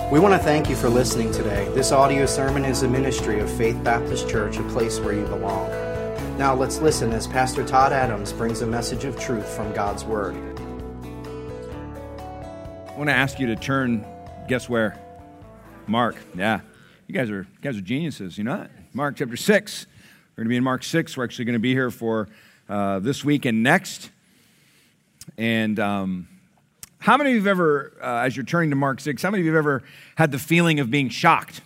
We want to thank you for listening today. This audio sermon is a ministry of Faith Baptist Church, a place where you belong. Now let's listen as Pastor Todd Adams brings a message of truth from God's Word. I want to ask you to turn, guess where? Mark. Yeah. You guys are geniuses, you know that? Mark chapter 6. We're going to be in Mark 6. We're actually going to be here for this week and next. And how many of you have ever, as you're turning to Mark 6, how many of you have ever had the feeling of being shocked?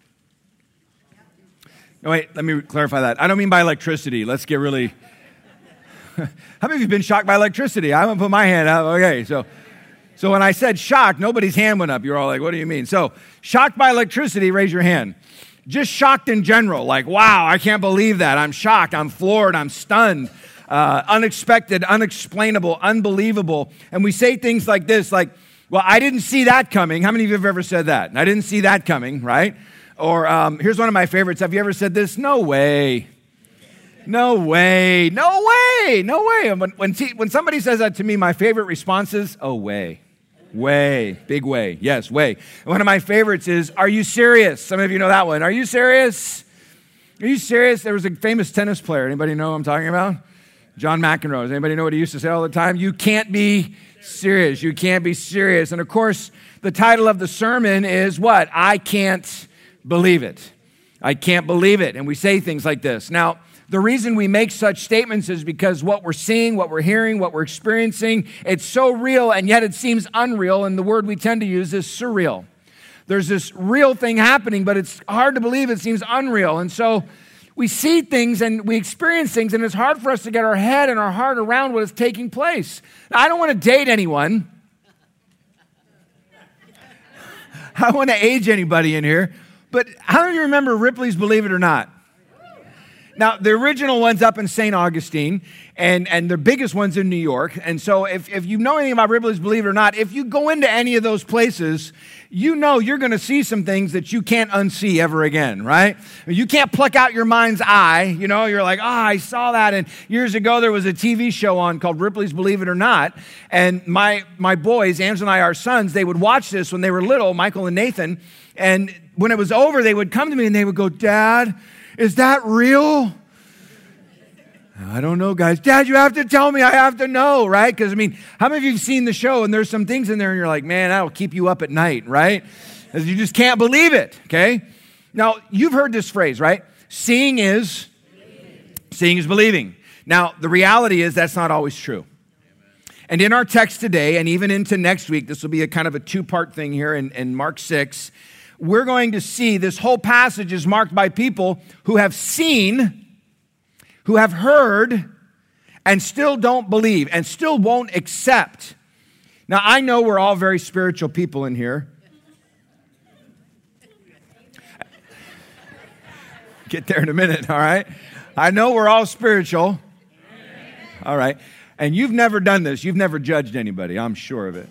No, wait, let me clarify that. I don't mean by electricity. Let's get really... How many of you have been shocked by electricity? I haven't put my hand up. Okay, so when I said shocked, nobody's hand went up. You're all like, what do you mean? So, shocked by electricity, raise your hand. Just shocked in general, like, wow, I can't believe that. I'm shocked, I'm floored, I'm stunned. Unexpected, unexplainable, unbelievable. And we say things like this, like, well, I didn't see that coming. How many of you have ever said that? I didn't see that coming, right? Or here's one of my favorites. Have you ever said this? No way. No way. No way. No way. And when somebody says that to me, my favorite response is, oh, way. Way. Big way. Yes, way. And one of my favorites is, are you serious? Some of you know that one. Are you serious? Are you serious? There was a famous tennis player. Anybody know who I'm talking about? John McEnroe. Does anybody know what he used to say all the time? You can't be serious. You can't be serious. And of course, the title of the sermon is what? I can't believe it. I can't believe it. And we say things like this. Now, the reason we make such statements is because what we're seeing, what we're hearing, what we're experiencing, it's so real and yet it seems unreal. And the word we tend to use is surreal. There's this real thing happening, but it's hard to believe it seems unreal. And so we see things and we experience things, and it's hard for us to get our head and our heart around what is taking place. Now, I don't want to date anyone. I don't want to age anybody in here. But how many of you remember Ripley's Believe It or Not? Now, the original one's up in St. Augustine, and the biggest one's in New York. And so if you know anything about Ripley's Believe It or Not, if you go into any of those places, you know you're going to see some things that you can't unsee ever again, right? You can't pluck out your mind's eye. You know, you're like, I saw that. And years ago, there was a TV show on called Ripley's Believe It or Not. And my boys, Angela and I, our sons, they would watch this when they were little, Michael and Nathan. And when it was over, they would come to me and they would go, Dad, is that real? I don't know, guys. Dad, you have to tell me. I have to know, right? Because, I mean, how many of you have seen the show and there's some things in there and you're like, man, that'll keep you up at night, right? Because you just can't believe it, okay? Now, you've heard this phrase, right? Seeing is believing. Now, the reality is that's not always true. And in our text today, and even into next week, this will be a kind of a two-part thing here in Mark 6, we're going to see this whole passage is marked by people who have seen, who have heard, and still don't believe, and still won't accept. Now, I know we're all very spiritual people in here. Get there in a minute, all right? I know we're all spiritual. All right. And you've never done this. You've never judged anybody. I'm sure of it.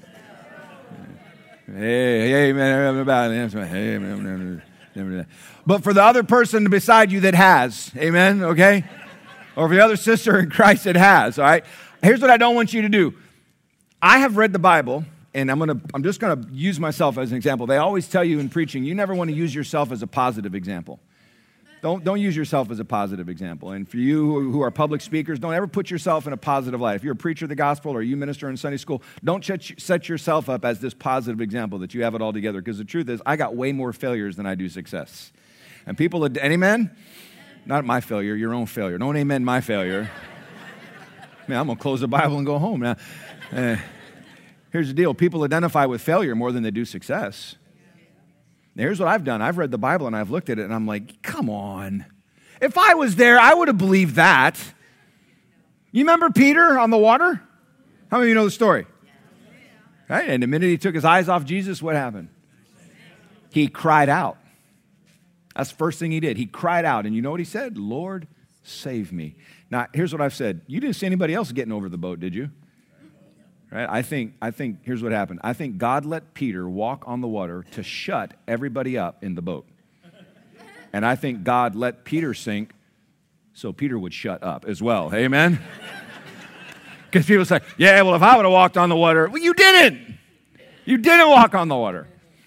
Hey, man. Hey, man. But for the other person beside you that has, amen, okay? Or for the other sister in Christ that has, all right? Here's what I don't want you to do. I have read the Bible, and I'm just going to use myself as an example. They always tell you in preaching, you never want to use yourself as a positive example. Don't use yourself as a positive example. And for you who are public speakers, don't ever put yourself in a positive light. If you're a preacher of the gospel or you minister in Sunday school, don't set yourself up as this positive example that you have it all together. Because the truth is, I got way more failures than I do success. And people, amen? Not my failure, your own failure. Don't amen my failure. Man, I'm going to close the Bible and go home now. Here's the deal. People identify with failure more than they do success. Now, here's what I've done. I've read the Bible and I've looked at it and I'm like, come on. If I was there, I would have believed that. You remember Peter on the water? How many of you know the story? Right? And the minute he took his eyes off Jesus, what happened? He cried out. That's the first thing he did. He cried out. And you know what he said? Lord, save me. Now, here's what I've said. You didn't see anybody else getting over the boat, did you? Right? I think here's what happened. I think God let Peter walk on the water to shut everybody up in the boat. And I think God let Peter sink so Peter would shut up as well. Amen? Because people say, yeah, well, if I would have walked on the water. Well, you didn't. You didn't walk on the water.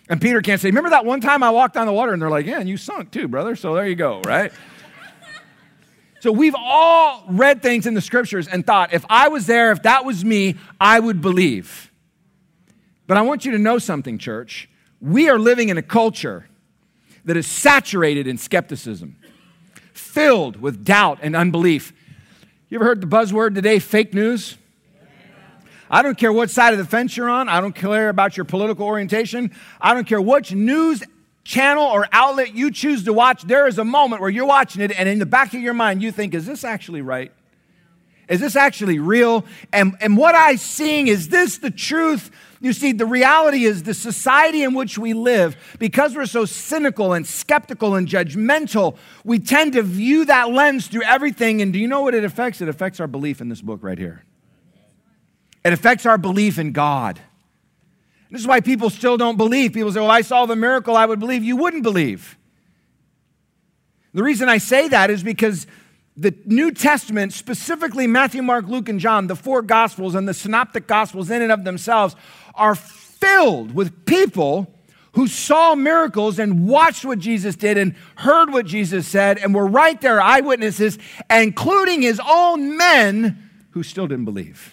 And Peter can't say, remember that one time I walked on the water? And they're like, yeah, and you sunk too, brother. So there you go, right? So we've all read things in the scriptures and thought, if I was there, if that was me, I would believe. But I want you to know something, church. We are living in a culture that is saturated in skepticism, filled with doubt and unbelief. You ever heard the buzzword today, fake news? I don't care what side of the fence you're on. I don't care about your political orientation. I don't care which news channel or outlet you choose to watch. There is a moment where you're watching it, and in the back of your mind, you think, is this actually right? Is this actually real? And what I'm seeing, is this the truth? You see, the reality is the society in which we live, because we're so cynical and skeptical and judgmental, we tend to view that lens through everything. And do you know what it affects? It affects our belief in this book right here. It affects our belief in God. This is why people still don't believe. People say, well, I saw the miracle, I would believe. You wouldn't believe. The reason I say that is because the New Testament, specifically Matthew, Mark, Luke, and John, the four Gospels and the Synoptic Gospels in and of themselves, are filled with people who saw miracles and watched what Jesus did and heard what Jesus said and were right there, eyewitnesses, including his own men who still didn't believe.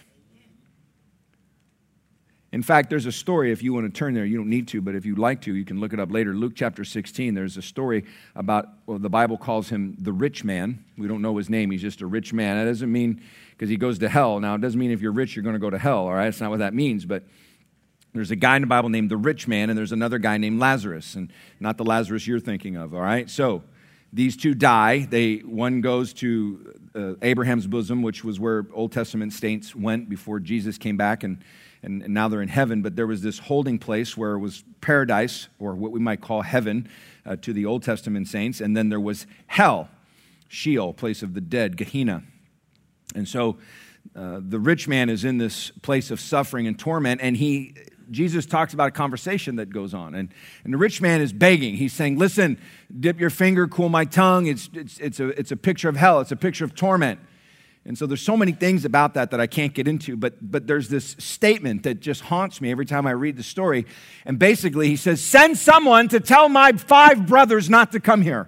In fact, there's a story, if you want to turn there, you don't need to, but if you'd like to, you can look it up later. Luke chapter 16, there's a story about, well, the Bible calls him the rich man. We don't know his name, he's just a rich man. That doesn't mean because he goes to hell. Now, it doesn't mean if you're rich, you're going to go to hell, all right? That's not what that means, but there's a guy in the Bible named the rich man, and there's another guy named Lazarus, and not the Lazarus you're thinking of, all right? So these two die. One goes to Abraham's bosom, which was where Old Testament saints went before Jesus came back, and now they're in heaven. But there was this holding place where it was paradise, or what we might call heaven, to the Old Testament saints. And then there was hell, Sheol, place of the dead, Gehenna. And so the rich man is in this place of suffering and torment, and Jesus talks about a conversation that goes on. And the rich man is begging. He's saying, listen, dip your finger, cool my tongue. It's a picture of hell. It's a picture of torment. And so there's so many things about that I can't get into, but there's this statement that just haunts me every time I read the story. And basically he says, send someone to tell my 5 brothers not to come here.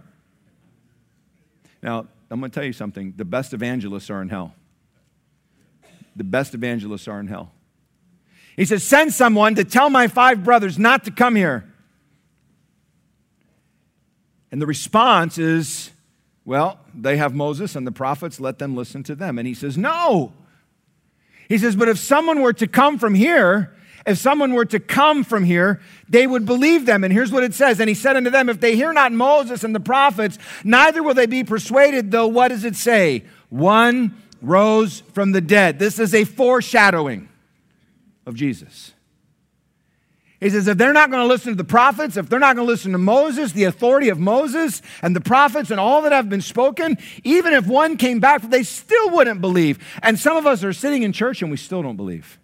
Now, I'm going to tell you something. The best evangelists are in hell. The best evangelists are in hell. He says, send someone to tell my 5 brothers not to come here. And the response is, well, they have Moses and the prophets, let them listen to them. And he says, no. He says, but if someone were to come from here, they would believe them. And here's what it says. And he said unto them, if they hear not Moses and the prophets, neither will they be persuaded, though what does it say? One rose from the dead. This is a foreshadowing of Jesus. He says, if they're not going to listen to the prophets, if they're not going to listen to Moses, the authority of Moses and the prophets and all that have been spoken, even if one came back, they still wouldn't believe. And some of us are sitting in church and we still don't believe.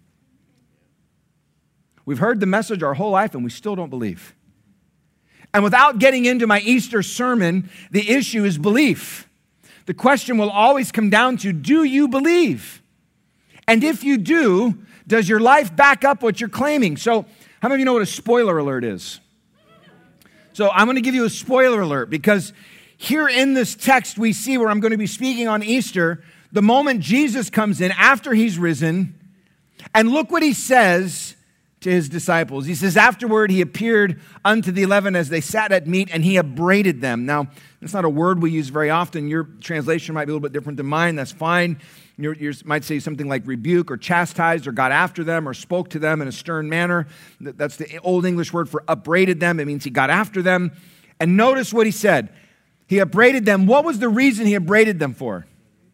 We've heard the message our whole life and we still don't believe. And without getting into my Easter sermon, the issue is belief. The question will always come down to, do you believe? And if you do, does your life back up what you're claiming? So, how many of you know what a spoiler alert is? So I'm going to give you a spoiler alert because here in this text we see where I'm going to be speaking on Easter, the moment Jesus comes in after he's risen, and look what he says to his disciples. He says, afterward he appeared unto the 11 as they sat at meat, and he upbraided them. Now, that's not a word we use very often. Your translation might be a little bit different than mine. That's fine. You might say something like rebuke or chastised or got after them or spoke to them in a stern manner. That's the Old English word for upbraided them. It means he got after them. And notice what he said. He upbraided them. What was the reason he upbraided them for?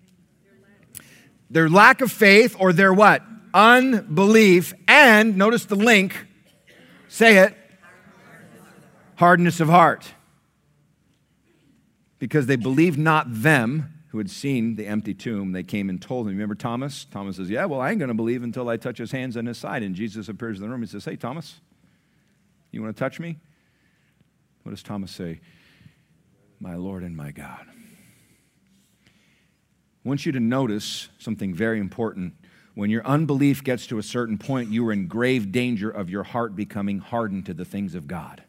Their lack of faith, or their what? Unbelief. And notice the link. Say it. Hardness of heart. Because they believed not them who had seen the empty tomb. They came and told him. Remember Thomas? Thomas says, yeah, well, I ain't going to believe until I touch his hands on his side. And Jesus appears in the room. He says, hey, Thomas, you want to touch me? What does Thomas say? My Lord and my God. I want you to notice something very important. When your unbelief gets to a certain point, you are in grave danger of your heart becoming hardened to the things of God.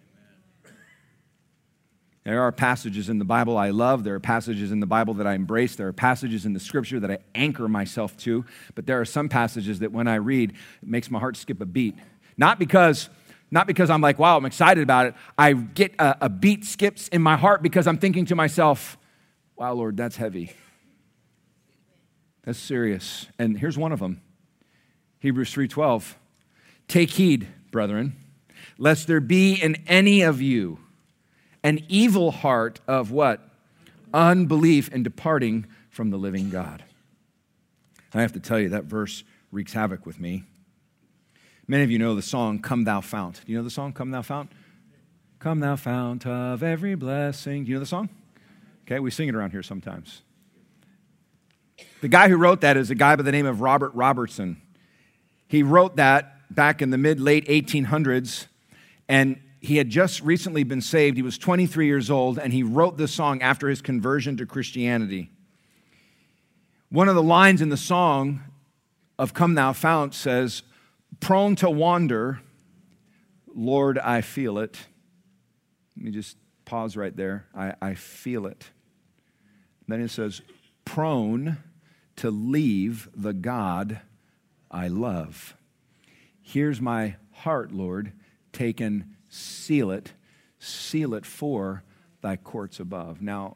There are passages in the Bible I love. There are passages in the Bible that I embrace. There are passages in the Scripture that I anchor myself to. But there are some passages that when I read, it makes my heart skip a beat. Not because I'm like, wow, I'm excited about it. I get a beat skips in my heart because I'm thinking to myself, wow, Lord, that's heavy. That's serious. And here's one of them. Hebrews 3:12. Take heed, brethren, lest there be in any of you an evil heart of what? Unbelief and departing from the living God. I have to tell you, that verse wreaks havoc with me. Many of you know the song, Come Thou Fount. Do you know the song, Come Thou Fount? Come Thou Fount of every blessing. Do you know the song? Okay, we sing it around here sometimes. The guy who wrote that is a guy by the name of Robert Robertson. He wrote that back in the mid-late 1800s, and he had just recently been saved. He was 23 years old, and he wrote this song after his conversion to Christianity. One of the lines in the song of Come Thou Fount says, prone to wander, Lord, I feel it. Let me just pause right there. I feel it. Then it says, prone to leave the God I love. Here's my heart, Lord, taken, seal it for thy courts above. Now,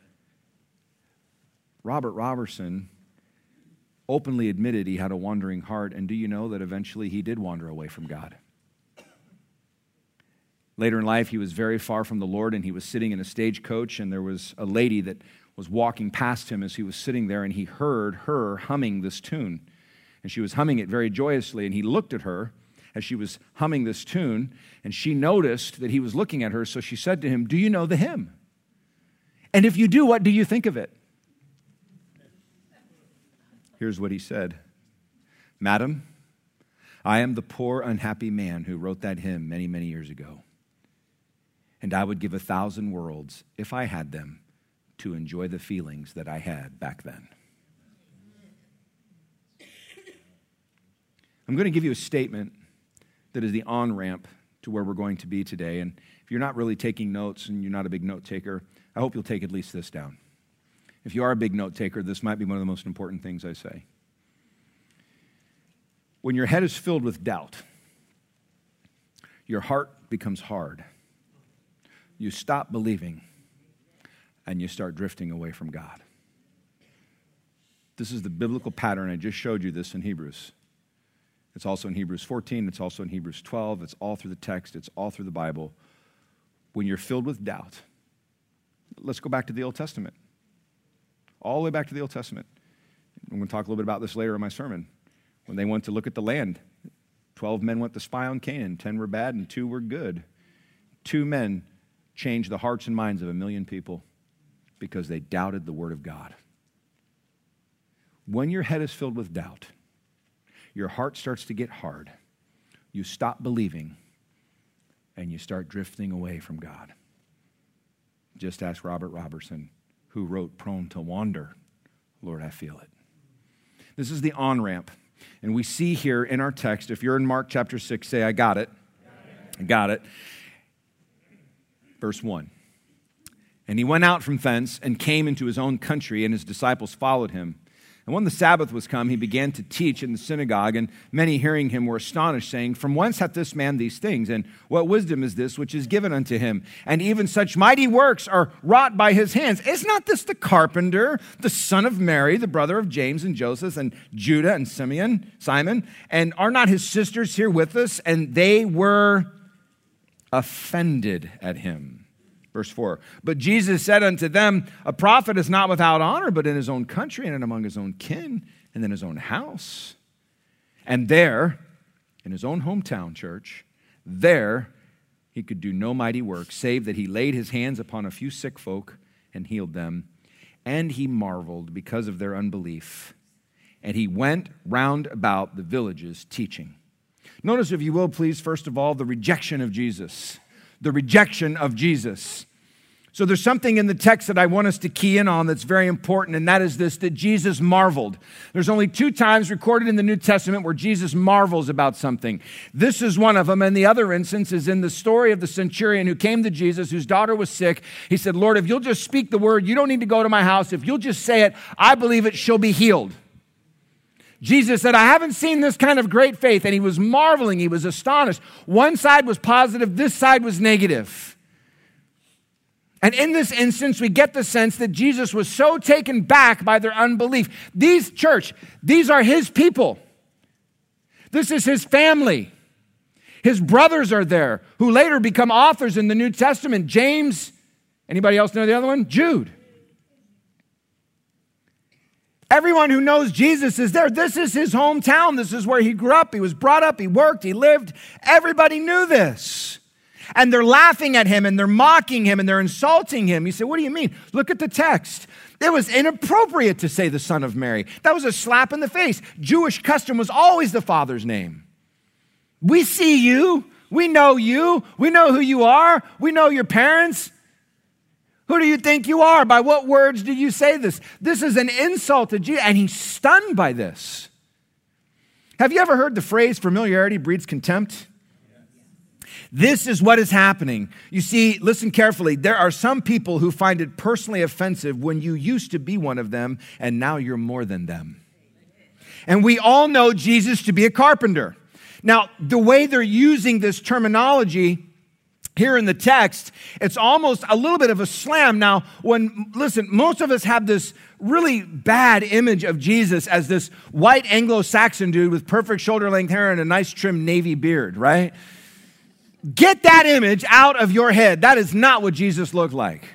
Robert Robertson openly admitted he had a wandering heart, and do you know that eventually he did wander away from God? Later in life, he was very far from the Lord, and he was sitting in a stagecoach, and there was a lady that was walking past him as he was sitting there, and he heard her humming this tune. And she was humming it very joyously, and he looked at her as she was humming this tune, and she noticed that he was looking at her, so she said to him, do you know the hymn? And if you do, what do you think of it? Here's what he said. Madam, I am the poor, unhappy man who wrote that hymn many, many years ago. And I would give 1,000 worlds, if I had them, to enjoy the feelings that I had back then. I'm going to give you a statement that is the on-ramp to where we're going to be today. And if you're not really taking notes and you're not a big note taker, I hope you'll take at least this down. If you are a big note taker, this might be one of the most important things I say. When your head is filled with doubt, your heart becomes hard. You stop believing, and you start drifting away from God. This is the biblical pattern. I just showed you this in Hebrews. It's also in Hebrews 14. It's also in Hebrews 12. It's all through the text. It's all through the Bible. When you're filled with doubt, let's go back to the Old Testament. All the way back to the Old Testament. I'm going to talk a little bit about this later in my sermon. When they went to look at the land, 12 men went to spy on Canaan. 10 were bad and 2 were good. 2 men changed the hearts and minds of 1 million people because they doubted the Word of God. When your head is filled with doubt, your heart starts to get hard. You stop believing, and you start drifting away from God. Just ask Robert Robertson, who wrote Prone to Wander, Lord, I feel it. This is the on-ramp. And we see here in our text, if you're in Mark chapter 6, say, I got it. I got it. Verse 1. And he went out from thence and came into his own country, and his disciples followed him. And when the Sabbath was come, he began to teach in the synagogue, and many hearing him were astonished, saying, From whence hath this man these things? And what wisdom is this which is given unto him? And even such mighty works are wrought by his hands. Is not this the carpenter, the son of Mary, the brother of James and Joseph and Judah and Simon? And are not his sisters here with us? And they were offended at him. Verse 4, but Jesus said unto them, a prophet is not without honor, but in his own country and among his own kin and in his own house. And there, in his own hometown church, there he could do no mighty work, save that he laid his hands upon a few sick folk and healed them. And he marveled because of their unbelief. And he went round about the villages teaching. Notice, if you will, please, first of all, the rejection of Jesus. The rejection of Jesus. So there's something in the text that I want us to key in on that's very important, and that is this, that Jesus marveled. There's only 2 times recorded in the New Testament where Jesus marvels about something. This is one of them, and the other instance is in the story of the centurion who came to Jesus, whose daughter was sick. He said, Lord, if you'll just speak the word, you don't need to go to my house. If you'll just say it, I believe it, she'll be healed. Jesus said, I haven't seen this kind of great faith, and he was marveling, he was astonished. One side was positive, this side was negative. And in this instance, we get the sense that Jesus was so taken back by their unbelief. These are his people. This is his family. His brothers are there, who later become authors in the New Testament. James, anybody else know the other one? Jude. Everyone who knows Jesus is there. This is his hometown. This is where he grew up. He was brought up. He worked. He lived. Everybody knew this. And they're laughing at him, and they're mocking him, and they're insulting him. You say, what do you mean? Look at the text. It was inappropriate to say the son of Mary. That was a slap in the face. Jewish custom was always the father's name. We see you. We know you. We know who you are. We know your parents. Who do you think you are? By what words do you say this? This is an insult to Jesus, and he's stunned by this. Have you ever heard the phrase, familiarity breeds contempt? This is what is happening. You see, listen carefully. There are some people who find it personally offensive when you used to be one of them and now you're more than them. And we all know Jesus to be a carpenter. Now, the way they're using this terminology here in the text, it's almost a little bit of a slam. Now, listen, most of us have this really bad image of Jesus as this white Anglo-Saxon dude with perfect shoulder-length hair and a nice trimmed navy beard, right? Get that image out of your head. That is not what Jesus looked like.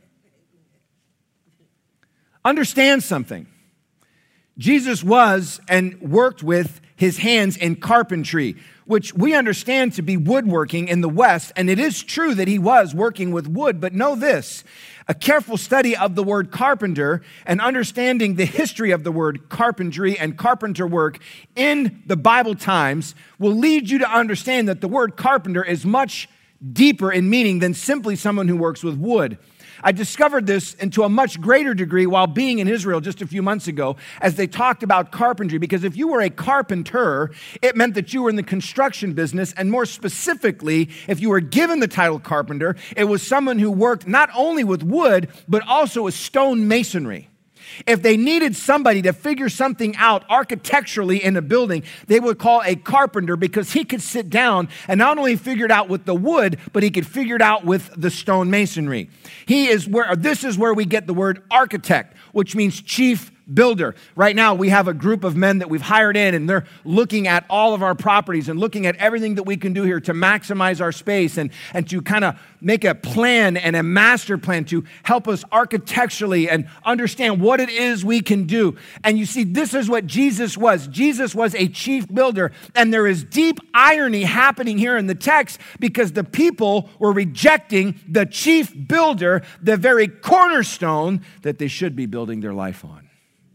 Understand something. Jesus was and worked with his hands in carpentry, which we understand to be woodworking in the West. And it is true that he was working with wood, but know this. A careful study of the word carpenter and understanding the history of the word carpentry and carpenter work in the Bible times will lead you to understand that the word carpenter is much deeper in meaning than simply someone who works with wood. I discovered this into a much greater degree while being in Israel just a few months ago as they talked about carpentry, because if you were a carpenter, it meant that you were in the construction business, and more specifically, if you were given the title carpenter, it was someone who worked not only with wood, but also with stone masonry. If they needed somebody to figure something out architecturally in a building, they would call a carpenter, because he could sit down and not only figure it out with the wood, but he could figure it out with the stone masonry. This is where we get the word architect, which means chief builder. Right now, we have a group of men that we've hired in, and they're looking at all of our properties and looking at everything that we can do here to maximize our space and to kind of make a plan and a master plan to help us architecturally and understand what it is we can do. And you see, this is what Jesus was. Jesus was a chief builder, and there is deep irony happening here in the text because the people were rejecting the chief builder, the very cornerstone that they should be building their life on.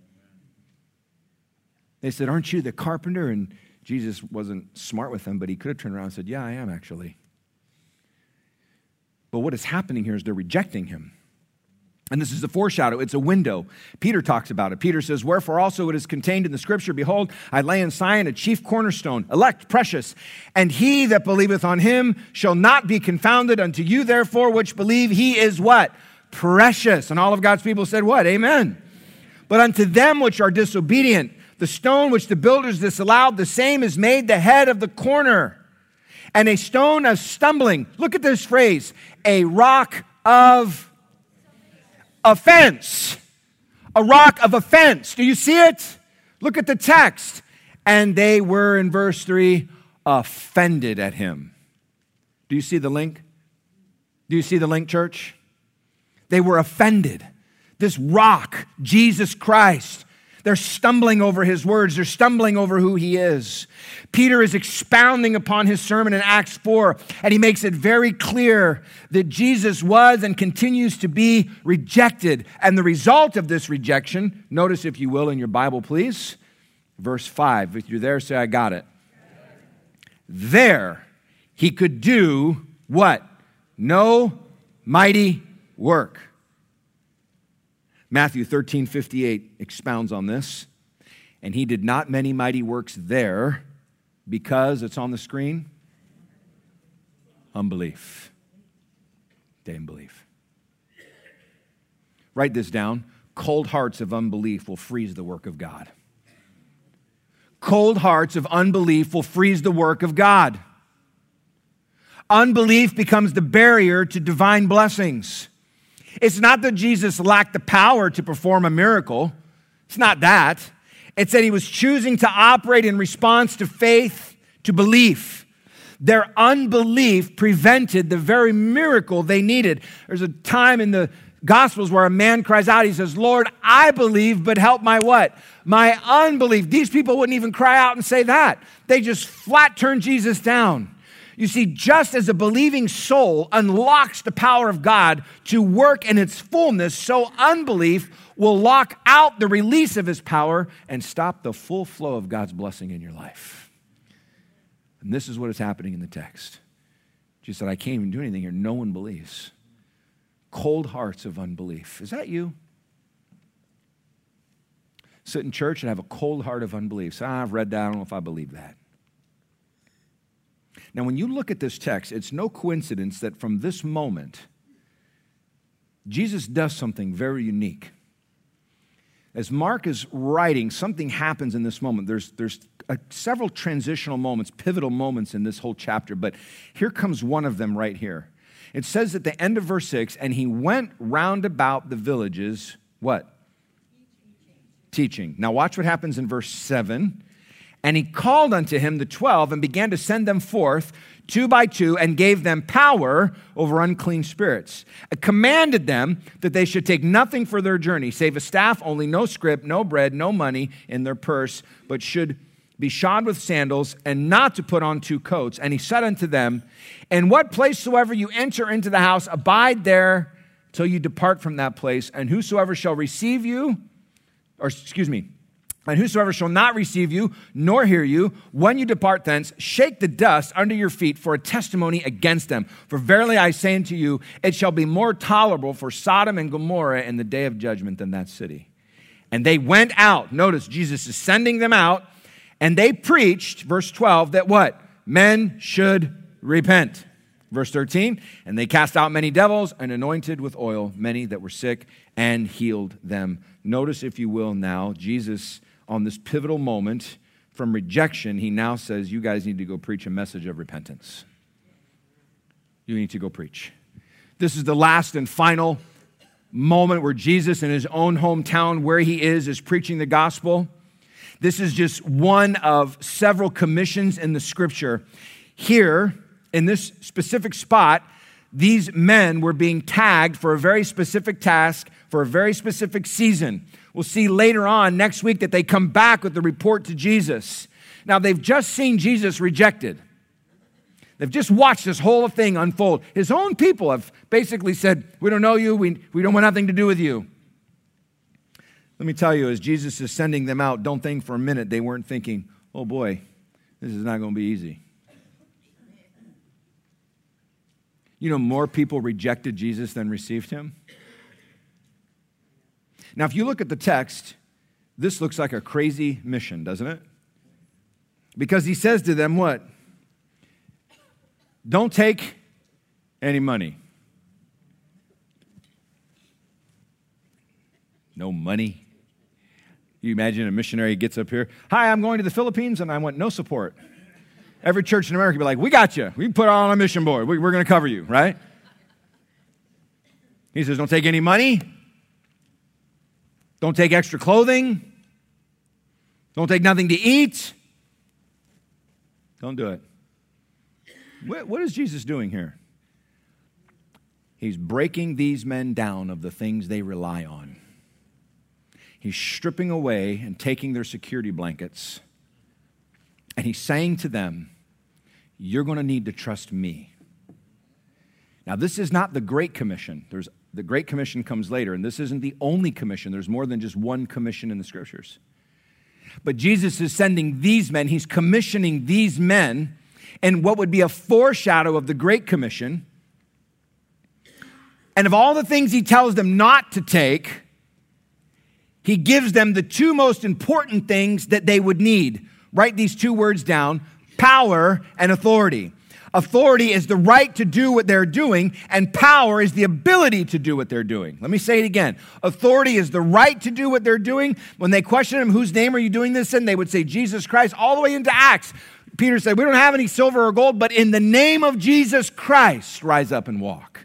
They said, aren't you the carpenter? And Jesus wasn't smart with them, but he could have turned around and said, yeah, I am actually. But what is happening here is they're rejecting him. And this is a foreshadow. It's a window. Peter talks about it. Peter says, wherefore also it is contained in the scripture, behold, I lay in Zion a chief cornerstone, elect, precious, and he that believeth on him shall not be confounded. Unto you, therefore, which believe, he is what? Precious. And all of God's people said what? Amen. But unto them which are disobedient, the stone which the builders disallowed, the same is made the head of the corner, and a stone of stumbling. Look at this phrase, a rock of offense. A rock of offense. Do you see it? Look at the text. And they were, in verse 3, offended at him. Do you see the link? Do you see the link, church? They were offended. This rock, Jesus Christ, they're stumbling over his words. They're stumbling over who he is. Peter is expounding upon his sermon in Acts 4, and he makes it very clear that Jesus was and continues to be rejected. And the result of this rejection, notice if you will in your Bible, please, verse 5. If you're there, say, I got it. There he could do what? No mighty work. Matthew 13:58 expounds on this. And he did not many mighty works there because, it's on the screen, unbelief. They didn't believe. Write this down. Cold hearts of unbelief will freeze the work of God. Cold hearts of unbelief will freeze the work of God. Unbelief becomes the barrier to divine blessings. It's not that Jesus lacked the power to perform a miracle. It's not that. It's that he was choosing to operate in response to faith, to belief. Their unbelief prevented the very miracle they needed. There's a time in the Gospels where a man cries out, he says, Lord, I believe, but help my what? My unbelief. These people wouldn't even cry out and say that. They just flat turned Jesus down. You see, just as a believing soul unlocks the power of God to work in its fullness, so unbelief will lock out the release of his power and stop the full flow of God's blessing in your life. And this is what is happening in the text. Jesus said, I can't even do anything here. No one believes. Cold hearts of unbelief. Is that you? Sit in church and have a cold heart of unbelief. So, I've read that. I don't know if I believe that. Now, when you look at this text, it's no coincidence that from this moment, Jesus does something very unique. As Mark is writing, something happens in this moment. There's several transitional moments, pivotal moments in this whole chapter, but here comes one of them right here. It says at the end of verse 6, and he went round about the villages, what? Teaching. Now watch what happens in verse 7. And he called unto him the 12 and began to send them forth 2 by 2 and gave them power over unclean spirits. Commanded them that they should take nothing for their journey, save a staff only, no scrip, no bread, no money in their purse, but should be shod with sandals and not to put on 2 coats. And he said unto them, in what place soever you enter into the house, abide there till you depart from that place. And whosoever shall receive you, and whosoever shall not receive you, nor hear you, when you depart thence, shake the dust under your feet for a testimony against them. For verily I say unto you, it shall be more tolerable for Sodom and Gomorrah in the day of judgment than that city. And they went out. Notice, Jesus is sending them out, and they preached, verse 12, that what? Men should repent. Verse 13, and they cast out many devils and anointed with oil many that were sick and healed them. Notice, if you will, now, Jesus, on this pivotal moment from rejection, he now says, you guys need to go preach a message of repentance. You need to go preach. This is the last and final moment where Jesus in his own hometown, where he is preaching the gospel. This is just one of several commissions in the scripture. Here, in this specific spot, these men were being tagged for a very specific task, for a very specific season. We'll see later on next week that they come back with the report to Jesus. Now, they've just seen Jesus rejected. They've just watched this whole thing unfold. His own people have basically said, we don't know you, we don't want nothing to do with you. Let me tell you, as Jesus is sending them out, don't think for a minute they weren't thinking, oh boy, this is not going to be easy. You know, more people rejected Jesus than received him. Now, if you look at the text, this looks like a crazy mission, doesn't it? Because he says to them what? Don't take any money. No money. You imagine a missionary gets up here. Hi, I'm going to the Philippines, and I want no support. Every church in America would be like, we got you. We put on a mission board. We're going to cover you, right? He says, don't take any money. Don't take extra clothing. Don't take nothing to eat. Don't do it. What is Jesus doing here? He's breaking these men down of the things they rely on. He's stripping away and taking their security blankets. And he's saying to them, you're going to need to trust me. Now, this is not the Great Commission. The Great Commission comes later, and this isn't the only commission. There's more than just one commission in the Scriptures. But Jesus is sending these men, he's commissioning these men, and what would be a foreshadow of the Great Commission And of all the things he tells them not to take, he gives them the two most important things that they would need. Write these two words down: power and authority. Authority is the right to do what they're doing, and power is the ability to do what they're doing. Let me say it again. Authority is the right to do what they're doing. When they question him, whose name are you doing this in? They would say, Jesus Christ, all the way into Acts. Peter said, we don't have any silver or gold, but in the name of Jesus Christ, rise up and walk.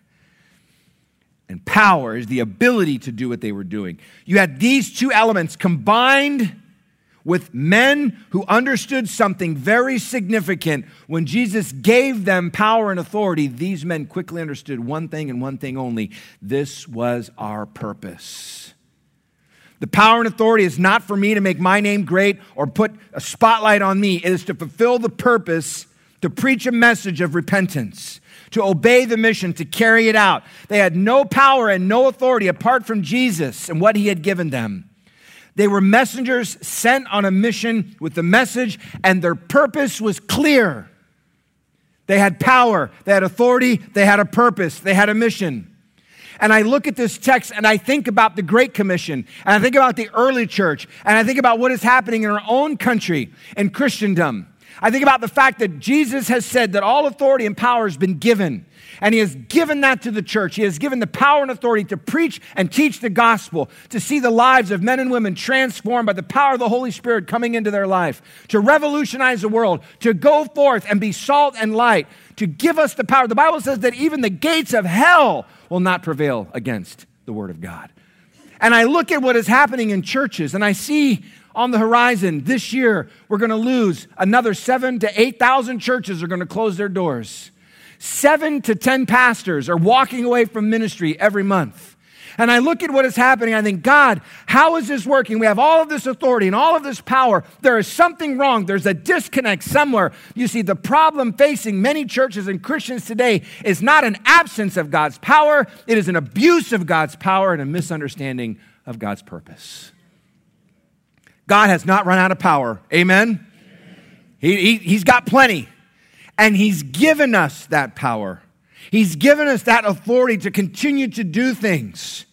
And power is the ability to do what they were doing. You had these two elements combined with men who understood something very significant. When Jesus gave them power and authority, these men quickly understood one thing and one thing only: this was our purpose. The power and authority is not for me to make my name great or put a spotlight on me. It is to fulfill the purpose, to preach a message of repentance, to obey the mission, to carry it out. They had no power and no authority apart from Jesus and what he had given them. They were messengers sent on a mission with the message, and their purpose was clear. They had power, they had authority, they had a purpose, they had a mission. And I look at this text and I think about the Great Commission, and I think about the early church, and I think about what is happening in our own country and Christendom. I think about the fact that Jesus has said that all authority and power has been given. And he has given that to the church. He has given the power and authority to preach and teach the gospel, to see the lives of men and women transformed by the power of the Holy Spirit coming into their life, to revolutionize the world, to go forth and be salt and light, to give us the power. The Bible says that even the gates of hell will not prevail against the word of God. And I look at what is happening in churches, and I see on the horizon this year, we're going to lose another 7,000 to 8,000 churches are going to close their doors. 7 to 10 pastors are walking away from ministry every month. And I look at what is happening, I think, God, how is this working? We have all of this authority and all of this power. There is something wrong. There's a disconnect somewhere. You see, the problem facing many churches and Christians today is not an absence of God's power. It is an abuse of God's power and a misunderstanding of God's purpose. God has not run out of power. Amen? He's got plenty. And he's given us that power. He's given us that authority to continue to do things.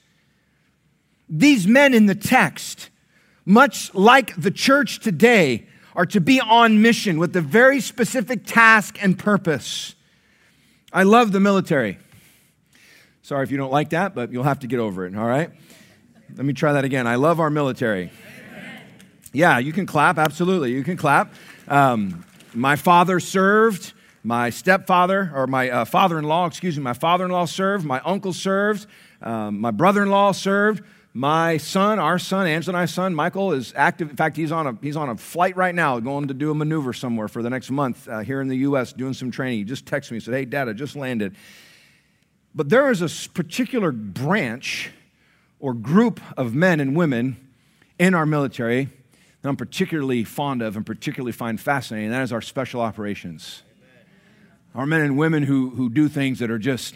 These men in the text, much like the church today, are to be on mission with a very specific task and purpose. I love the military. Sorry if you don't like that, but you'll have to get over it, all right? Let me try that again. I love our military. Yeah, you can clap. Absolutely, you can clap. My father served, my stepfather, or my father-in-law, my father-in-law served, my uncle served, my brother-in-law served, my son, our son, Angela and I's son, Michael, is active. In fact, he's on a flight right now going to do a maneuver somewhere for the next month here in the U.S., doing some training. He just texted me and said, hey, Dad, I just landed. But there is a particular branch or group of men and women in our military that I'm particularly fond of and particularly find fascinating, and that is our special operations. Amen. Our men and women who do things that are just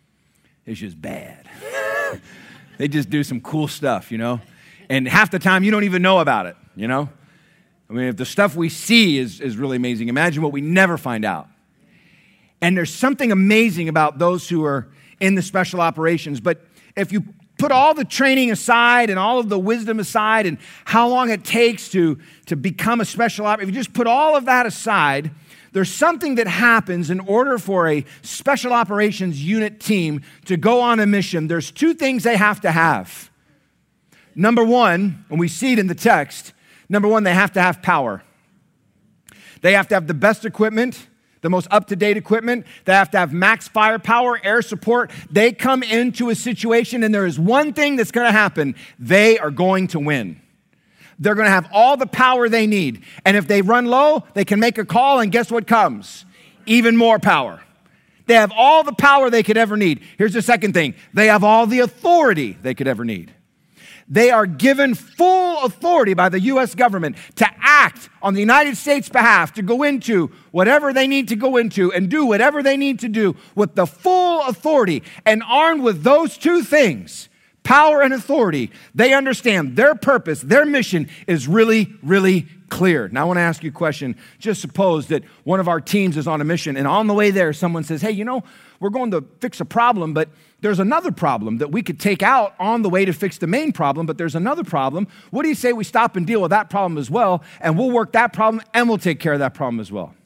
bad. They just do some cool stuff, you know? And half the time you don't even know about it, you know? I mean, if the stuff we see is really amazing, imagine what we never find out. And there's something amazing about those who are in the special operations, but if you put all the training aside and all of the wisdom aside and how long it takes to become a special operator, if you just put all of that aside, there's something that happens in order for a special operations unit team to go on a mission. There's two things they have to have. Number one, and we see it in the text, number one, they have to have power. They have to have the best equipment, the most up-to-date equipment. They have to have max firepower, air support. They come into a situation and there is one thing that's going to happen. They are going to win. They're going to have all the power they need. And if they run low, they can make a call, and guess what comes? Even more power. They have all the power they could ever need. Here's the second thing. They have all the authority they could ever need. They are given full authority by the U.S. government to act on the United States' behalf, to go into whatever they need to go into and do whatever they need to do with the full authority. And armed with those two things, power and authority, they understand their purpose, their mission is really, really clear. Now I want to ask you a question. Just suppose that one of our teams is on a mission, and on the way there, someone says, hey, you know, we're going to fix a problem, but there's another problem that we could take out on the way to fix the main problem, but there's another problem. What do you say we stop and deal with that problem as well, and we'll work that problem, and we'll take care of that problem as well?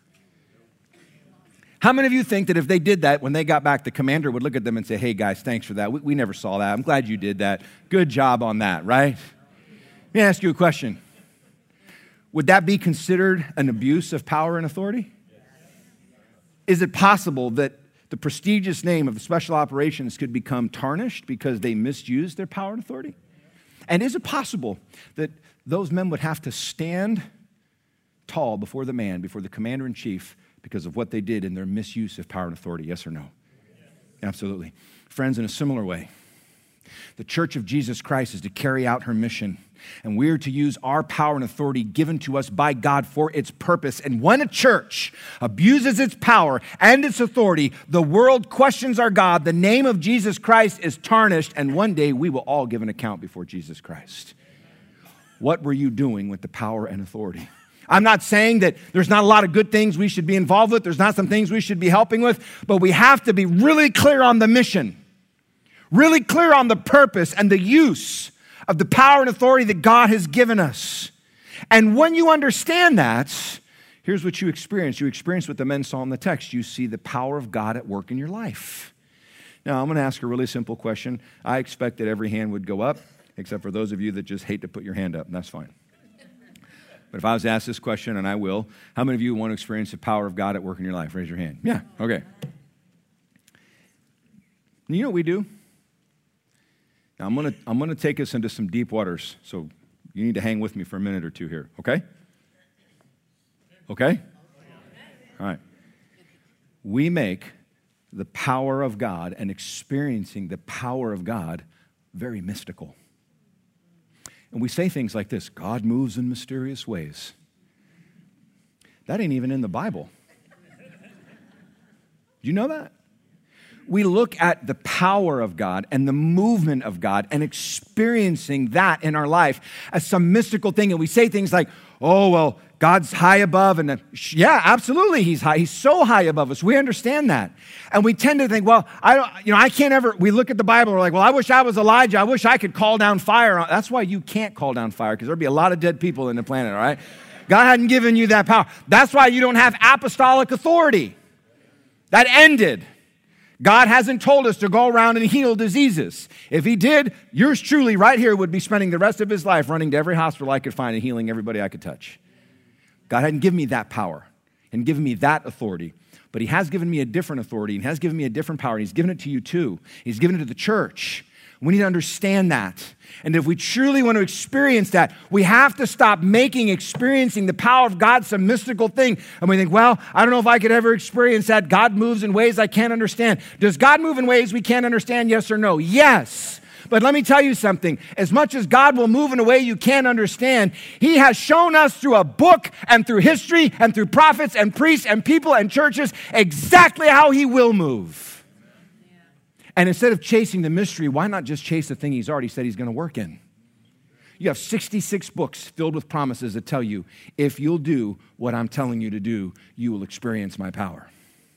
How many of you think that if they did that, when they got back, the commander would look at them and say, hey, guys, thanks for that. We never saw that. I'm glad you did that. Good job on that, right? Let me ask you a question. Would that be considered an abuse of power and authority? Is it possible that the prestigious name of the special operations could become tarnished because they misused their power and authority? And is it possible that those men would have to stand tall before the commander-in-chief, because of what they did in their misuse of power and authority? Yes or no? Absolutely. Friends, in a similar way, the Church of Jesus Christ is to carry out her mission, and we're to use our power and authority given to us by God for its purpose. And when a church abuses its power and its authority, the world questions our God, the name of Jesus Christ is tarnished, and one day we will all give an account before Jesus Christ. What were you doing with the power and authority? I'm not saying that there's not a lot of good things we should be involved with. There's not some things we should be helping with, but we have to be really clear on the mission, really clear on the purpose and the use of the power and authority that God has given us. And when you understand that, here's what you experience. You experience what the men saw in the text. You see the power of God at work in your life. Now, I'm going to ask a really simple question. I expect that every hand would go up, except for those of you that just hate to put your hand up, and that's fine. But if I was to ask this question, and I will, how many of you want to experience the power of God at work in your life? Raise your hand. Yeah, okay. You know what we do? Now, I'm gonna take us into some deep waters, so you need to hang with me for a minute or two here, okay? Okay? All right. We make the power of God and experiencing the power of God very mystical. And we say things like this: God moves in mysterious ways. That ain't even in the Bible. Do you know that? We look at the power of God and the movement of God and experiencing that in our life as some mystical thing. And we say things like, oh, well, God's high above. And yeah, absolutely, he's high. He's so high above us. We understand that. And we tend to think, well, I can't ever, we look at the Bible, we're like, well, I wish I was Elijah. I wish I could call down fire. That's why you can't call down fire, because there'd be a lot of dead people in the planet, all right? God hadn't given you that power. That's why you don't have apostolic authority. That ended. God hasn't told us to go around and heal diseases. If he did, yours truly right here would be spending the rest of his life running to every hospital I could find and healing everybody I could touch. God hadn't given me that power and given me that authority, but he has given me a different authority and has given me a different power, and he's given it to you too. He's given it to the church. We need to understand that. And if we truly want to experience that, we have to stop making experiencing the power of God some mystical thing. And we think, well, I don't know if I could ever experience that. God moves in ways I can't understand. Does God move in ways we can't understand? Yes or no? Yes. But let me tell you something. As much as God will move in a way you can't understand, he has shown us through a book and through history and through prophets and priests and people and churches exactly how he will move. And instead of chasing the mystery, why not just chase the thing he's already said he's going to work in? You have 66 books filled with promises that tell you, if you'll do what I'm telling you to do, you will experience my power.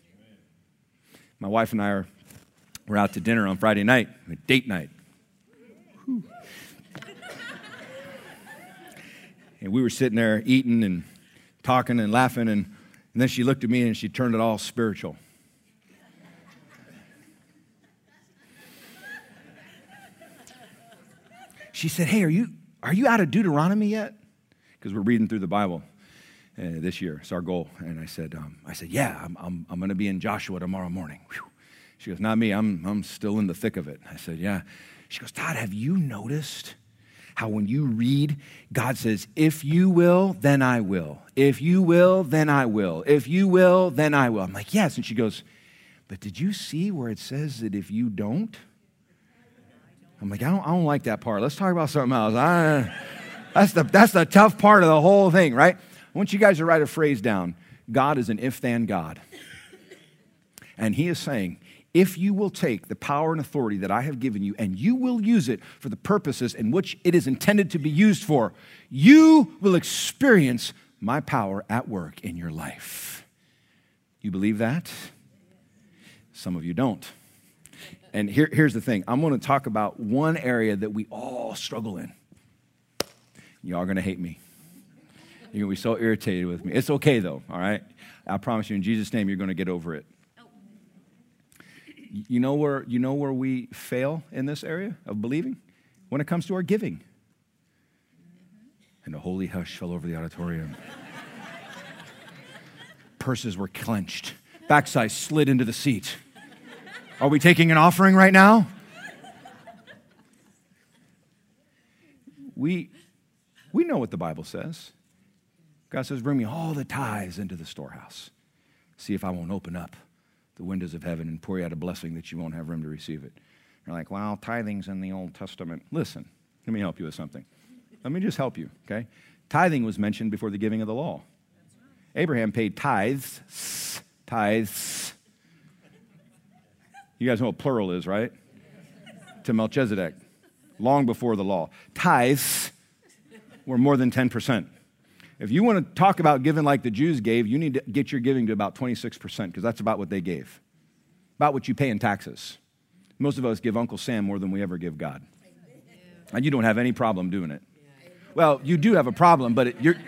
My wife and I were out to dinner on Friday night, a date night. Whew. And we were sitting there eating and talking and laughing, and then she looked at me and she turned it all spiritual. She said, hey, are you out of Deuteronomy yet? Because we're reading through the Bible this year. It's our goal. And I said, yeah, I'm going to be in Joshua tomorrow morning. Whew. She goes, not me. I'm still in the thick of it. I said, yeah. She goes, Todd, have you noticed how when you read, God says, if you will, then I will. If you will, then I will. If you will, then I will. I'm like, yes. And she goes, but did you see where it says that if you don't? I'm like, I don't like that part. Let's talk about something else. That's the tough part of the whole thing, right? I want you guys to write a phrase down. God is an if-then God. And he is saying, if you will take the power and authority that I have given you and you will use it for the purposes in which it is intended to be used for, you will experience my power at work in your life. You believe that? Some of you don't. And here's the thing. I'm going to talk about one area that we all struggle in. Y'all are going to hate me. You're going to be so irritated with me. It's okay, though, all right? I promise you, in Jesus' name, you're going to get over it. You know where we fail in this area of believing? When it comes to our giving. And a holy hush fell over the auditorium. Purses were clenched. Backside slid into the seat. Are we taking an offering right now? We know what the Bible says. God says, bring me all the tithes into the storehouse. See if I won't open up the windows of heaven and pour you out a blessing that you won't have room to receive it. You're like, well, tithing's in the Old Testament. Listen, let me help you with something. Let me just help you, okay? Tithing was mentioned before the giving of the law. Abraham paid tithes. You guys know what plural is, right? To Melchizedek, long before the law. Tithes were more than 10%. If you want to talk about giving like the Jews gave, you need to get your giving to about 26% because that's about what they gave, about what you pay in taxes. Most of us give Uncle Sam more than we ever give God. And you don't have any problem doing it. Well, you do have a problem, but your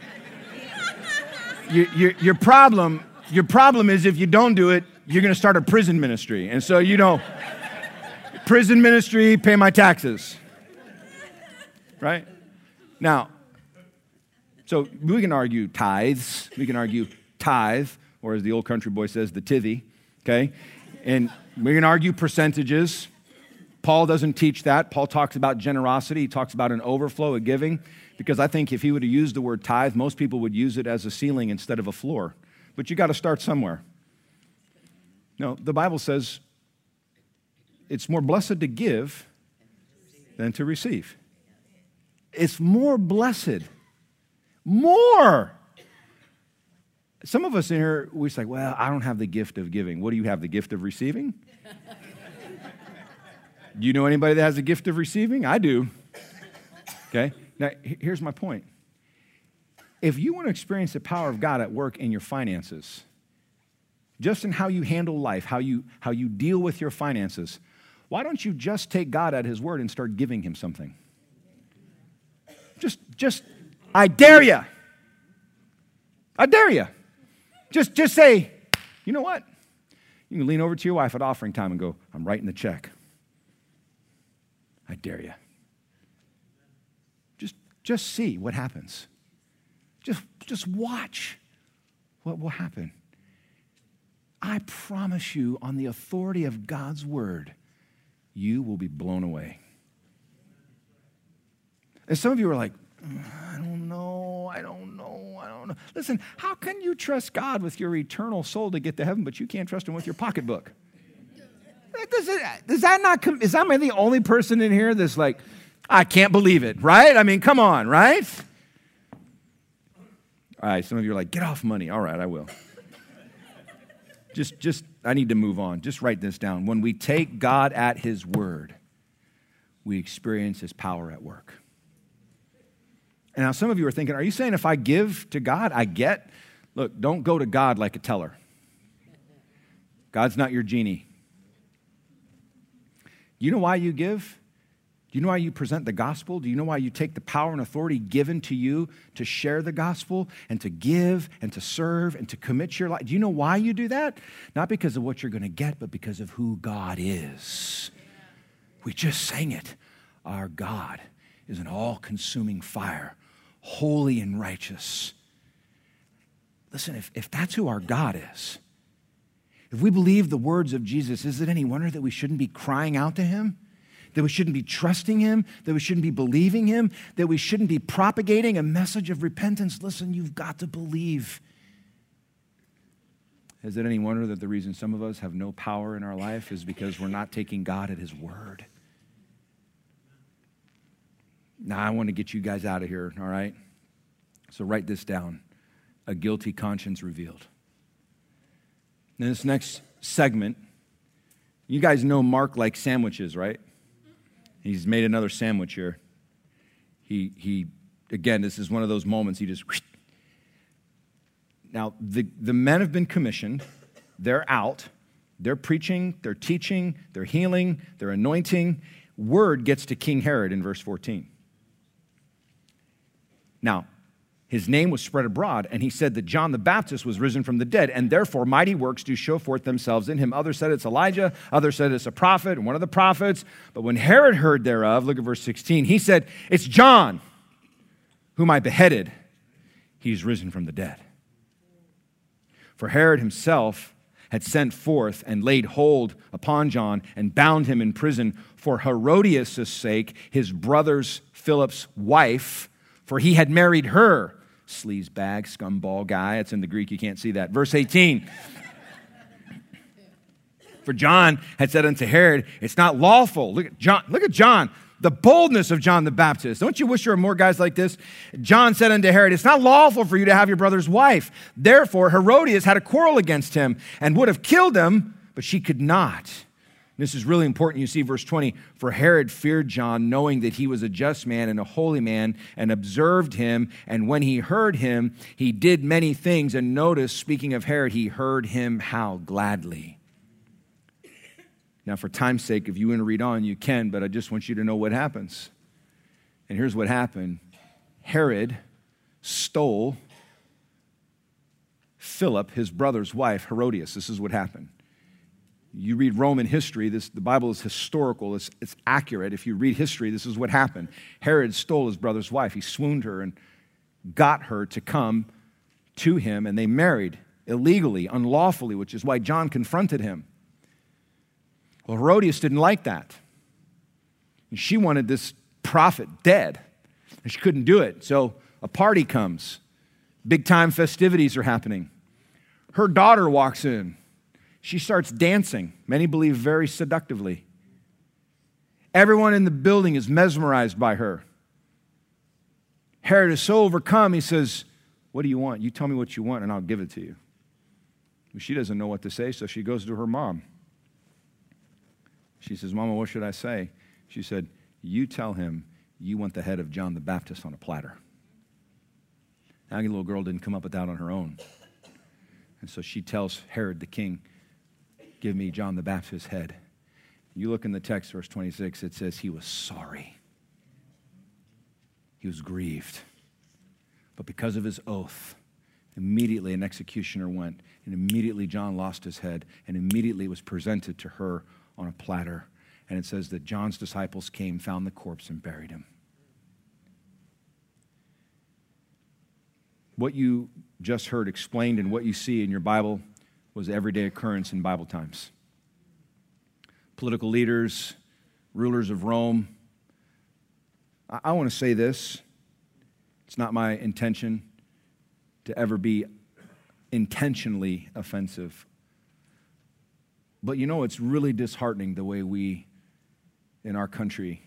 problem is if you don't do it, you're going to start a prison ministry. And so, prison ministry, pay my taxes. Right? Now, so we can argue tithes. We can argue tithe, or as the old country boy says, the tithy. Okay? And we can argue percentages. Paul doesn't teach that. Paul talks about generosity. He talks about an overflow of giving. Because I think if he would have used the word tithe, most people would use it as a ceiling instead of a floor. But you got to start somewhere. No, the Bible says it's more blessed to give than to receive. It's more blessed. More. Some of us in here, we say, well, I don't have the gift of giving. What do you have, the gift of receiving? Do you know anybody that has the gift of receiving? I do. Okay? Now, here's my point. If you want to experience the power of God at work in your finances, just in how you handle life, how you deal with your finances, why don't you just take God at his word and start giving him something? Just, I dare you. I dare you. Just say, you know what? You can lean over to your wife at offering time and go, I'm writing the check. I dare you. Just see what happens. Just watch what will happen. I promise you, on the authority of God's word, you will be blown away. And some of you are like, I don't know. Listen, how can you trust God with your eternal soul to get to heaven, but you can't trust him with your pocketbook? Is am I the only person in here that's like, I can't believe it, right? I mean, come on, right? All right, some of you are like, get off money. All right, I will. I need to move on. Just write this down. When we take God at his word, we experience his power at work. And now some of you are thinking, are you saying if I give to God, I get? Look, don't go to God like a teller. God's not your genie. Do you know why you give? Do you know why you present the gospel? Do you know why you take the power and authority given to you to share the gospel and to give and to serve and to commit your life? Do you know why you do that? Not because of what you're going to get, but because of who God is. We just sang it. Our God is an all-consuming fire, holy and righteous. Listen, if that's who our God is, if we believe the words of Jesus, is it any wonder that we shouldn't be crying out to him? That we shouldn't be trusting him? That we shouldn't be believing him? That we shouldn't be propagating a message of repentance? Listen, you've got to believe. Is it any wonder that the reason some of us have no power in our life is because we're not taking God at his word? Now, I want to get you guys out of here, all right? So write this down. A guilty conscience revealed. In this next segment, You guys know Mark likes sandwiches, right? He's made another sandwich here. He again, this is one of those moments he just... Now, the men have been commissioned. They're out. They're preaching, they're teaching, they're healing, they're anointing. Word gets to King Herod in verse 14. Now, his name was spread abroad, and he said that John the Baptist was risen from the dead, and therefore mighty works do show forth themselves in him. Others said it's Elijah, others said it's a prophet, and one of the prophets. But when Herod heard thereof, look at verse 16, he said, it's John, whom I beheaded. He's risen from the dead. For Herod himself had sent forth and laid hold upon John and bound him in prison for Herodias' sake, his brother's Philip's wife, for he had married her. Sleazebag, scumball guy. It's in the Greek. You can't see that. Verse 18. For John had said unto Herod, it's not lawful. Look at John. The boldness of John the Baptist. Don't you wish there were more guys like this? John said unto Herod, it's not lawful for you to have your brother's wife. Therefore, Herodias had a quarrel against him and would have killed him, but she could not. This is really important. You see verse 20, for Herod feared John, knowing that he was a just man and a holy man, and observed him. And when he heard him, he did many things. And notice, speaking of Herod, he heard him how? Gladly. Now, for time's sake, if you want to read on, you can, but I just want you to know what happens. And here's what happened. Herod stole Philip, his brother's wife, Herodias. This is what happened. You read Roman history, the Bible is historical, it's accurate. If you read history, this is what happened. Herod stole his brother's wife. He swooned her and got her to come to him, and they married illegally, unlawfully, which is why John confronted him. Well, Herodias didn't like that. And she wanted this prophet dead. And she couldn't do it. So a party comes. Big time festivities are happening. Her daughter walks in. She starts dancing. Many believe very seductively. Everyone in the building is mesmerized by her. Herod is so overcome, he says, what do you want? You tell me what you want and I'll give it to you. Well, she doesn't know what to say, so she goes to her mom. She says, Mama, what should I say? She said, you tell him you want the head of John the Baptist on a platter. Now, the little girl didn't come up with that on her own. And so she tells Herod the king, give me John the Baptist's head. You look in the text, verse 26, it says he was sorry. He was grieved. But because of his oath, immediately an executioner went, and immediately John lost his head, and immediately it was presented to her on a platter. And it says that John's disciples came, found the corpse, and buried him. What you just heard explained and what you see in your Bible was everyday occurrence in Bible times. Political leaders, rulers of Rome. I want to say this. It's not my intention to ever be intentionally offensive. But you know, it's really disheartening the way we, in our country,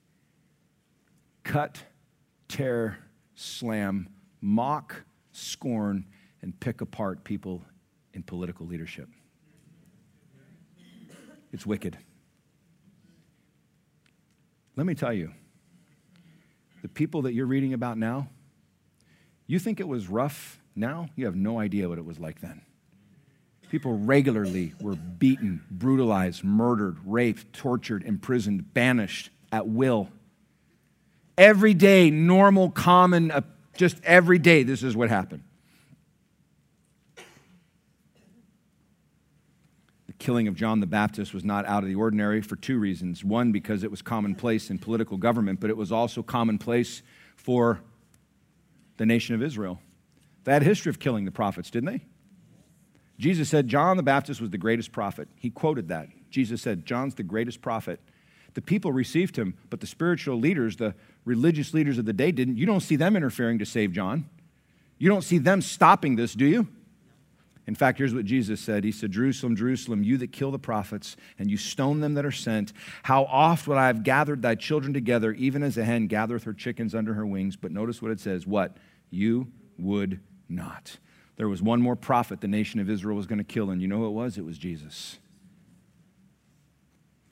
cut, tear, slam, mock, scorn, and pick apart people in political leadership. It's wicked. Let me tell you, the people that you're reading about now, you think it was rough now? You have no idea what it was like then. People regularly were beaten, brutalized, murdered, raped, tortured, imprisoned, banished at will. Every day, normal, common, just every day, this is what happened. The killing of John the Baptist was not out of the ordinary for two reasons. One, because it was commonplace in political government, but it was also commonplace for the nation of Israel. They had a history of killing the prophets, didn't they? Jesus said John the Baptist was the greatest prophet. He quoted that. Jesus said, John's the greatest prophet. The people received him, but the spiritual leaders, the religious leaders of the day didn't. You don't see them interfering to save John. You don't see them stopping this, do you? In fact, here's what Jesus said. He said, Jerusalem, Jerusalem, you that kill the prophets, and you stone them that are sent, how oft would I have gathered thy children together, even as a hen gathereth her chickens under her wings. But notice what it says. What? You would not. There was one more prophet the nation of Israel was going to kill, and you know who it was? It was Jesus.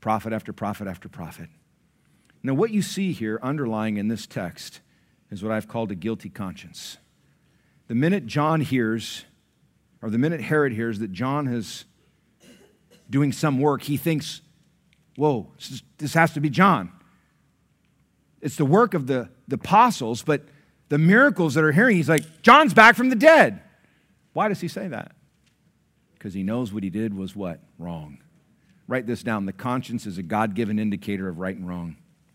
Prophet after prophet after prophet. Now, what you see here underlying in this text is what I've called a guilty conscience. The minute John hears, or the minute Herod hears that John is doing some work, he thinks, whoa, this has to be John. It's the work of the apostles, but the miracles that are hearing, he's like, John's back from the dead. Why does he say that? Because he knows what he did was what? Wrong. Write this down. The conscience is a God-given indicator of right and wrong.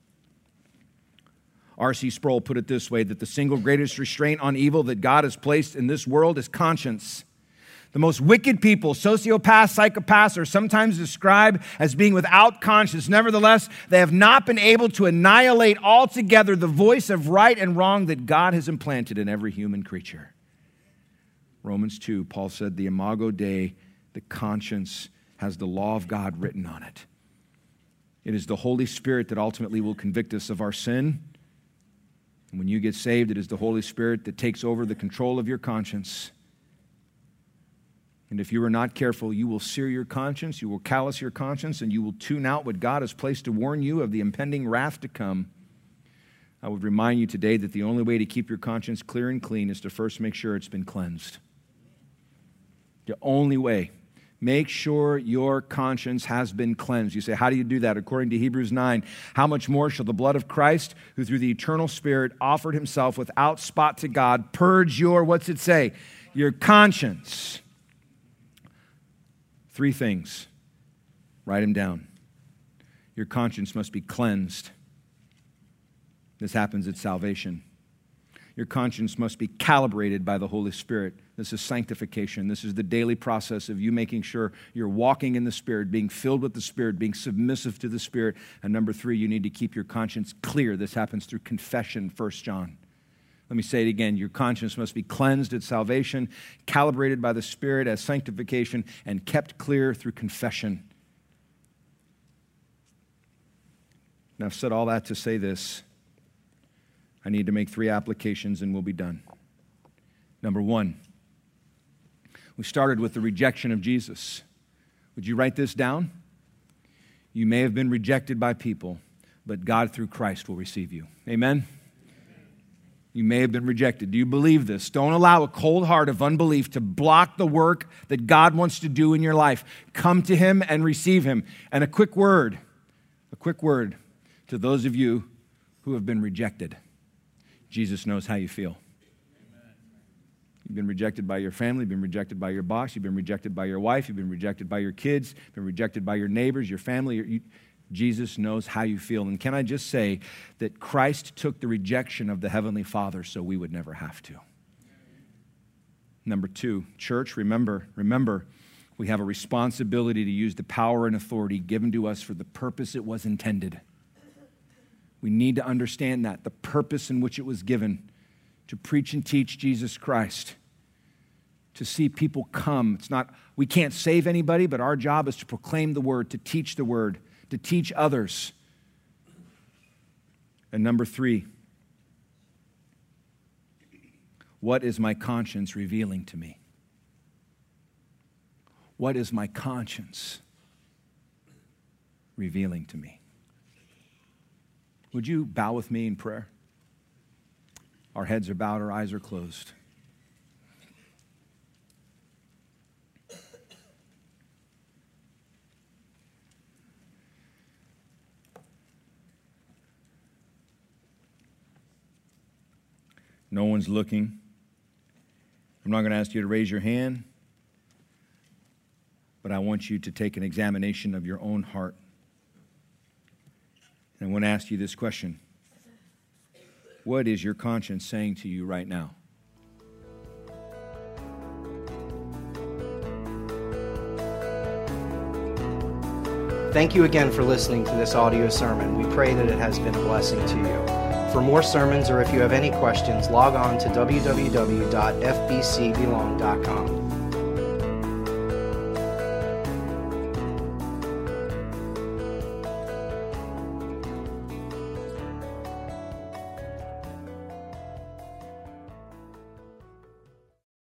R.C. Sproul put it this way, that the single greatest restraint on evil that God has placed in this world is conscience. The most wicked people, sociopaths, psychopaths, are sometimes described as being without conscience. Nevertheless, they have not been able to annihilate altogether the voice of right and wrong that God has implanted in every human creature. Romans 2, Paul said, the imago Dei, the conscience, has the law of God written on it. It is the Holy Spirit that ultimately will convict us of our sin. And when you get saved, it is the Holy Spirit that takes over the control of your conscience. And if you are not careful, you will sear your conscience, you will callous your conscience, and you will tune out what God has placed to warn you of the impending wrath to come. I would remind you today that the only way to keep your conscience clear and clean is to first make sure it's been cleansed. The only way. Make sure your conscience has been cleansed. You say, how do you do that? According to Hebrews 9, how much more shall the blood of Christ, who through the eternal Spirit offered himself without spot to God, purge your, what's it say? Your conscience. 3 things. Write them down. Your conscience must be cleansed. This happens at salvation. Your conscience must be calibrated by the Holy Spirit. This is sanctification. This is the daily process of you making sure you're walking in the Spirit, being filled with the Spirit, being submissive to the Spirit. And number 3, you need to keep your conscience clear. This happens through confession, 1 John. Let me say it again. Your conscience must be cleansed at salvation, calibrated by the Spirit as sanctification, and kept clear through confession. Now, I've said all that to say this. I need to make 3 applications and we'll be done. Number 1, we started with the rejection of Jesus. Would you write this down? You may have been rejected by people, but God through Christ will receive you. Amen? You may have been rejected. Do you believe this? Don't allow a cold heart of unbelief to block the work that God wants to do in your life. Come to Him and receive Him. And a quick word to those of you who have been rejected. Jesus knows how you feel. You've been rejected by your family, you've been rejected by your boss, you've been rejected by your wife, you've been rejected by your kids, you've been rejected by your neighbors, your family. Jesus knows how you feel. And can I just say that Christ took the rejection of the Heavenly Father so we would never have to. Number 2, church, remember, we have a responsibility to use the power and authority given to us for the purpose it was intended. We need to understand that, the purpose in which it was given, to preach and teach Jesus Christ, to see people come. We can't save anybody, but our job is to proclaim the word, to teach the word, to teach others. And number 3, what is my conscience revealing to me? What is my conscience revealing to me? Would you bow with me in prayer? Our heads are bowed, our eyes are closed. No one's looking. I'm not going to ask you to raise your hand, but I want you to take an examination of your own heart. And I want to ask you this question. What is your conscience saying to you right now? Thank you again for listening to this audio sermon. We pray that it has been a blessing to you. For more sermons, or if you have any questions, log on to www.fbcbelong.com.